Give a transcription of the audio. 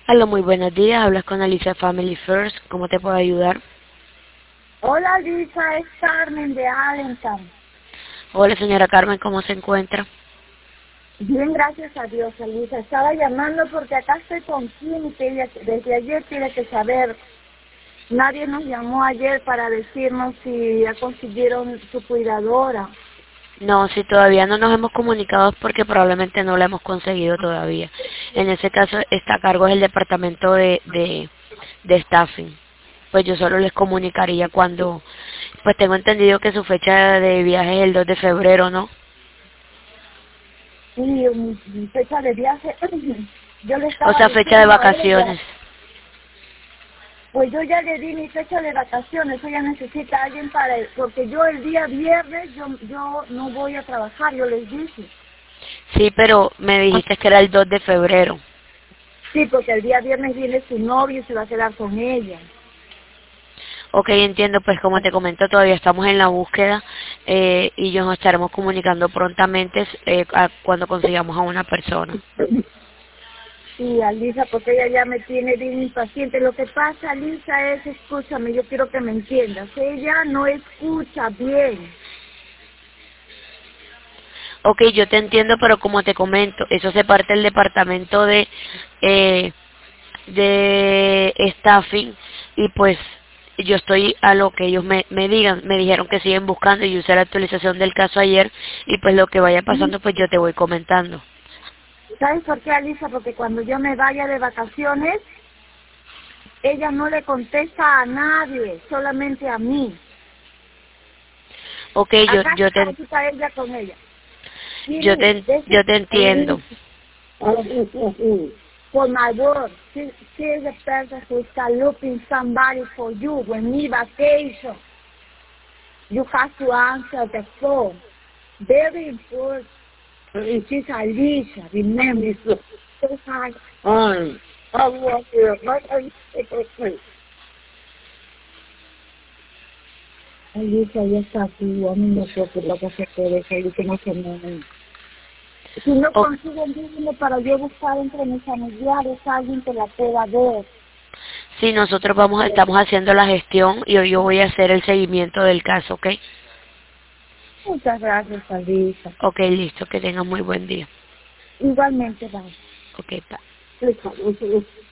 Hola, muy buenos días. Hablas con Alicia Family First. ¿Cómo te puedo ayudar? Hola Lisa, es Carmen de Allentown. Hola, señora Carmen, ¿cómo se encuentra? Bien, gracias a Dios, Lisa. Estaba llamando porque acá estoy con Kim y que ella desde ayer tiene que saber. Nadie nos llamó ayer para decirnos si ya consiguieron su cuidadora. No, si todavía no nos hemos comunicado es porque probablemente no la hemos conseguido todavía. En ese caso está a cargo del departamento de staffing. Pues yo solo les comunicaría cuando, pues tengo entendido que su fecha de viaje es el 2 de febrero, ¿no? Y mi fecha de viaje, yo le O estaba sea, fecha de diciendo a ella, vacaciones. pues yo ya le di mi fecha de vacaciones, ella necesita a alguien para, porque yo el día viernes, yo no voy a trabajar, yo les dije. Sí, pero me dijiste que era el 2 de febrero. Sí, porque el día viernes viene su novio y se va a quedar con ella. Ok, entiendo, pues como te comento, todavía estamos en la búsqueda y nos estaremos comunicando prontamente cuando consigamos a una persona. Sí, Alisa, porque ella ya me tiene bien impaciente. Lo que pasa, Alisa, es, escúchame, yo quiero que me entiendas. Ella no escucha bien. Ok, yo te entiendo, pero como te comento, eso se parte del departamento eh, de staffing y pues yo estoy a lo que ellos me digan. Me dijeron que siguen buscando y yo usé la actualización del caso ayer y pues lo que vaya pasando pues yo te voy comentando. ¿Sabes por qué, Alisa? Porque cuando yo me vaya de vacaciones, ella no le contesta a nadie, solamente a mí. Ok, Acá está ahorita ella con ella. Mire, yo te entiendo. for my work, she is a person who is looking somebody for you when me vacation. You have to answer the phone. Very important. It is Alicia, remember. So hard. I want you. What are you saying? Alicia ya está aquí, a mí no sé qué es lo que se puede hacer y que no se me... Si no O- consigo un vínculo para yo buscar entre mis familiares a alguien que la pueda ver. Sí, nosotros estamos haciendo la gestión y hoy yo voy a hacer el seguimiento del caso, ¿ok? Muchas gracias, Alicia. Ok, listo, que tengan muy buen día. Igualmente, bye. Ok, bye.